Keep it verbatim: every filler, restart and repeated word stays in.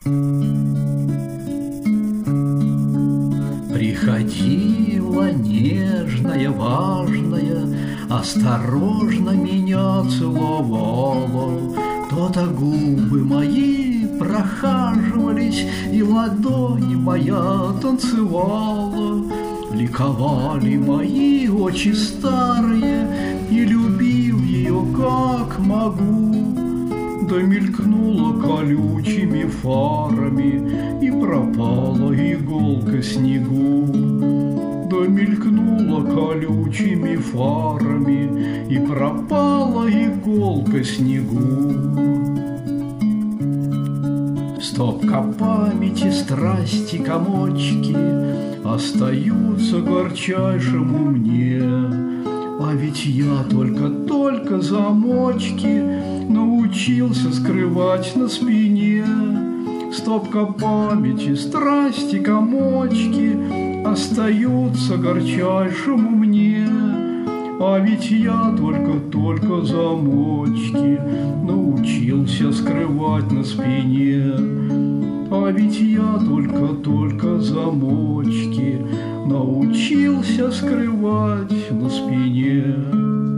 Приходила нежная, важная, осторожно меня целовала. То-то губы мои прохаживались, и ладонь моя танцевала. Ликовали мои очи старые, и любил ее как могу. Да мелькнула колючими фарами, и пропала иголка снегу. Да мелькнула колючими фарами, и пропала иголка снегу. Стопка памяти, страсти, комочки остаются горчайшему мне. А ведь я только-только замочки научился скрывать на спине. Стопка памяти, страсти, комочки остаются горчайшему мне. А ведь я только-только замочки научился скрывать на спине. А ведь я только-только замочки научился скрывать на спине.